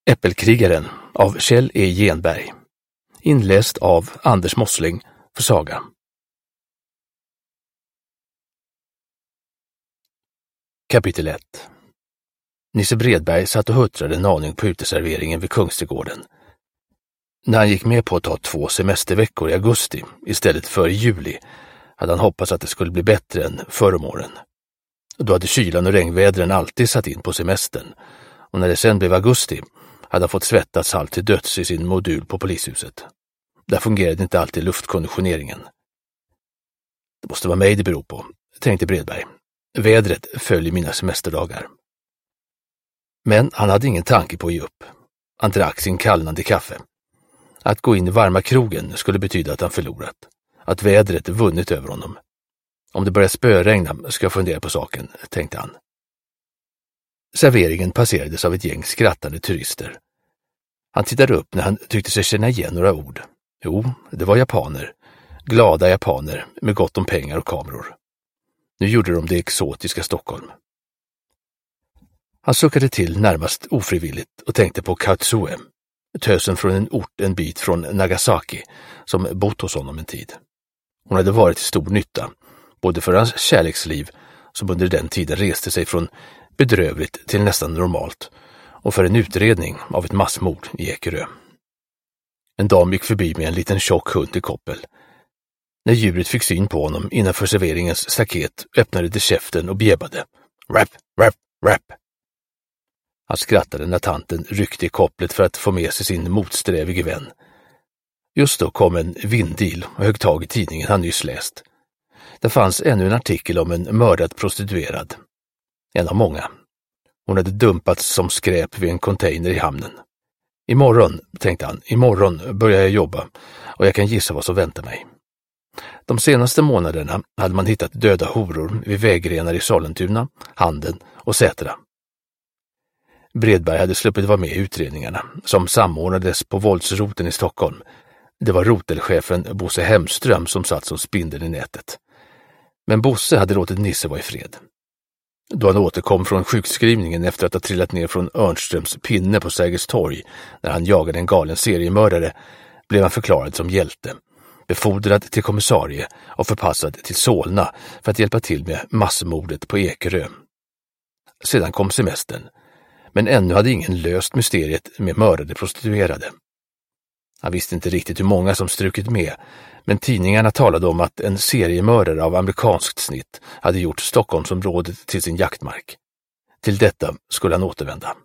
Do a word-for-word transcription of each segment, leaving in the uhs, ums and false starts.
Äppelkrigaren av Kjell E. Genberg. Inläst av Anders Mossling för Saga. Kapitel ett. Nisse Bredberg satt och huttrade en aning på uteserveringen vid Kungsträdgården. När han gick med på att ta två semesterveckor i augusti istället för i juli hade han hoppats att det skulle bli bättre än förr om åren. Då hade kylan och regnvädren alltid satt in på semestern, och när det sen blev augusti hade han fått svettas halvt till döds i sin modul på polishuset. Där fungerade inte alltid luftkonditioneringen. Det måste vara mig det beror på, tänkte Bredberg. Vädret följer mina semesterdagar. Men han hade ingen tanke på att ge upp. Han drack sin kallnande kaffe. Att gå in i varma krogen skulle betyda att han förlorat. Att vädret vunnit över honom. Om det börjar spöregna ska jag fundera på saken, tänkte han. Serveringen passerades av ett gäng skrattande turister. Han tittade upp när han tyckte sig känna igen några ord. Jo, det var japaner. Glada japaner med gott om pengar och kameror. Nu gjorde de det exotiska Stockholm. Han suckade till närmast ofrivilligt och tänkte på Katsue, tösen från en ort en bit från Nagasaki som bott hos honom en tid. Hon hade varit till stor nytta, både för hans kärleksliv som under den tiden reste sig från bedrövligt till nästan normalt och för en utredning av ett massmord i Ekerö. En dam gick förbi med en liten tjock hund i koppel. När djuret fick syn på honom innanför serveringens staket öppnade det käften och bjäbbade. Rap, rap, rap. Han skrattade när tanten ryckte i kopplet för att få med sig sin motsträvige vän. Just då kom en vindil och högg tag i tidningen han nyss läst. Det fanns ännu en artikel om en mördad prostituerad. En av många. Hon hade dumpats som skräp vid en container i hamnen. Imorgon, tänkte han, imorgon börjar jag jobba och jag kan gissa vad som väntar mig. De senaste månaderna hade man hittat döda horor vid vägrenar i Sollentuna, Handen och Sätra. Bredberg hade sluppit vara med i utredningarna som samordnades på våldsroten i Stockholm. Det var rotelchefen Bosse Hemström som satt som spindeln i nätet. Men Bosse hade låtit Nisse vara i fred. Då han återkom från sjukskrivningen efter att ha trillat ner från Örnströms pinne på Sergels torg när han jagade en galen seriemördare blev han förklarad som hjälte, befordrad till kommissarie och förpassad till Solna för att hjälpa till med massmordet på Ekerö. Sedan kom semestern, men ännu hade ingen löst mysteriet med mördade prostituerade. Han visste inte riktigt hur många som strukit med, men tidningarna talade om att en seriemördare av amerikanskt snitt hade gjort Stockholmsområdet till sin jaktmark. Till detta skulle han återvända.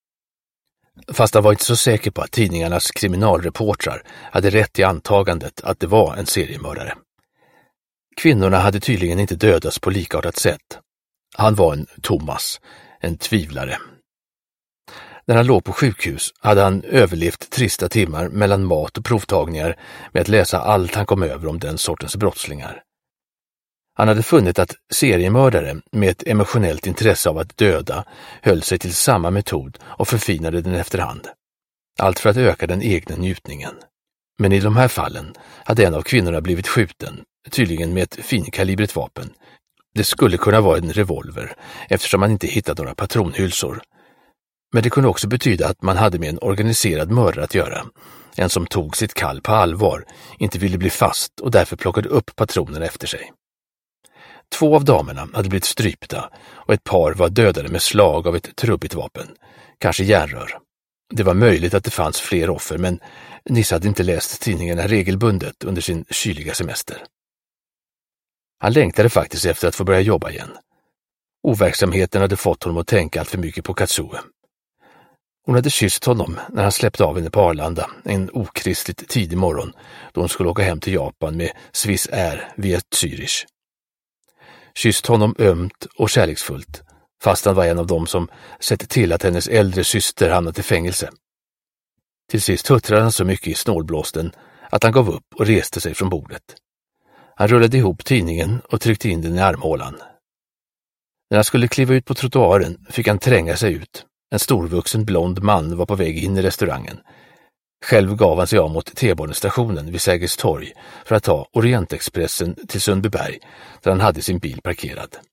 Fast han var inte så säker på att tidningarnas kriminalreportrar hade rätt i antagandet att det var en seriemördare. Kvinnorna hade tydligen inte dödats på likartat sätt. Han var en Thomas, en tvivlare. När han låg på sjukhus hade han överlevt trista timmar mellan mat och provtagningar med att läsa allt han kom över om den sortens brottslingar. Han hade funnit att seriemördare med ett emotionellt intresse av att döda höll sig till samma metod och förfinade den efterhand. Allt för att öka den egna njutningen. Men i de här fallen hade en av kvinnorna blivit skjuten, tydligen med ett finkalibrigt vapen. Det skulle kunna vara en revolver eftersom man inte hittat några patronhylsor. Men det kunde också betyda att man hade med en organiserad mördare att göra. En som tog sitt kall på allvar, inte ville bli fast och därför plockade upp patronerna efter sig. Två av damerna hade blivit strypta och ett par var dödade med slag av ett trubbigt vapen, kanske järnrör. Det var möjligt att det fanns fler offer, men Nisse hade inte läst tidningarna regelbundet under sin kyliga semester. Han längtade faktiskt efter att få börja jobba igen. Overksamheten hade fått honom att tänka allt för mycket på Katsue. Hon hade kysst honom när han släppte av henne på Arlanda en okristligt tidig morgon då hon skulle åka hem till Japan med Swiss Air via Zürich. Kysst honom ömt och kärleksfullt, fast han var en av dem som sett till att hennes äldre syster hamnat i fängelse. Till sist huttrade han så mycket i snålblåsten att han gav upp och reste sig från bordet. Han rullade ihop tidningen och tryckte in den i armhålan. När han skulle kliva ut på trottoaren fick han tränga sig ut. En storvuxen blond man var på väg in i restaurangen. Själv gav han sig av mot T-banestationen vid Sergels torg för att ta Orientexpressen till Sundbyberg där han hade sin bil parkerad.